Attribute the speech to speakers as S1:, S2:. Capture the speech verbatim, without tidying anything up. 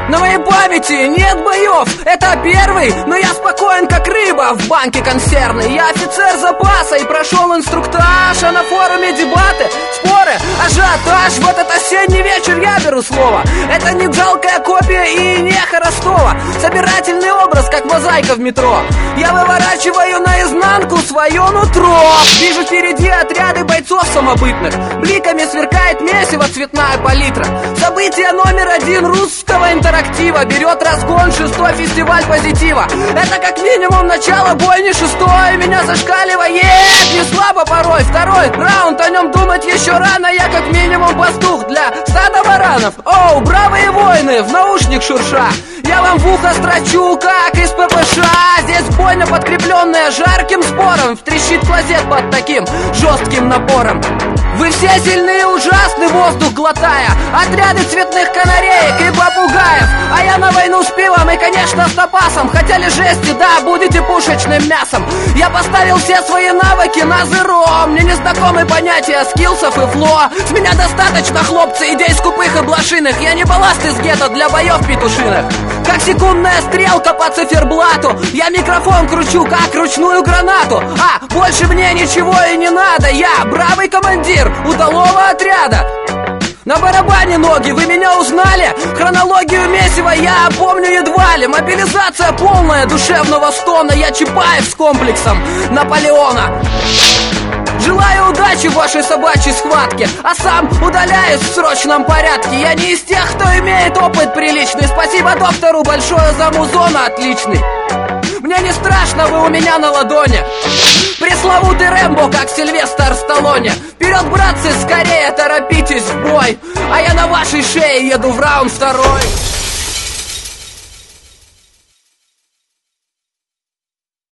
S1: На моей памяти нет боев, это первый, но я спокоен как рыба в банке консервной. Я офицер запаса и прошел инструктаж, а на форуме дебаты, споры, ажиотаж. В этот осенний вечер я беру слово. Это не жалкая копия и не эхо Ростова, собирательный образ, как мозаика в метро. Я выворачиваю наизнанку свое нутро. Вижу впереди отряды бойцов самобытных, бликами сверкает месиво цветная палитра. Событие номер один русского интерактива берет разгон шестой фестиваль позитива. Это как минимум начало бойни шестой. Меня зашкаливает не слабо порой. Второй раунд, о нем думать еще рано. Я как минимум пастух для стада баранов. Оу, бравые воины, в наушник шурша. Я вам в ухо строчу, как из ППШ. Здесь бойня, подкрепленная жарким спором. Втрещит клозет под таким жестким напором. Вы все сильны и ужасны, воздух глотая. Отряды цветных канареек и попугаев. А я на войну с пивом и, конечно, с топасом. Хотели жести, да, будете пушечным мясом. Я поставил все свои навыки на зеро. Мне не знакомы понятия скиллсов и фло. С меня достаточно, хлопцы, идей скупых и блошиных. Я не балласт из гетто для боев петушиных. Как секундная стрелка по циферблату. Я микрофон кручу, как ручную гранату. А, больше мне ничего и не надо. Я бравый командир удалого отряда. На барабане ноги, вы меня узнали? Хронологию месива я помню едва ли. Мобилизация полная душевного стона. Я Чапаев с комплексом Наполеона. Желаю удачи в вашей собачьей схватке, а сам удаляюсь в срочном порядке. Я не из тех, кто имеет опыт приличный. Спасибо доктору большое за музон отличный. Мне не страшно, вы у меня на ладони. Пресловутый Рэмбо, как Сильвестр Сталлоне. Вперед, братцы, скорее торопитесь в бой. А я на вашей шее еду в раунд второй.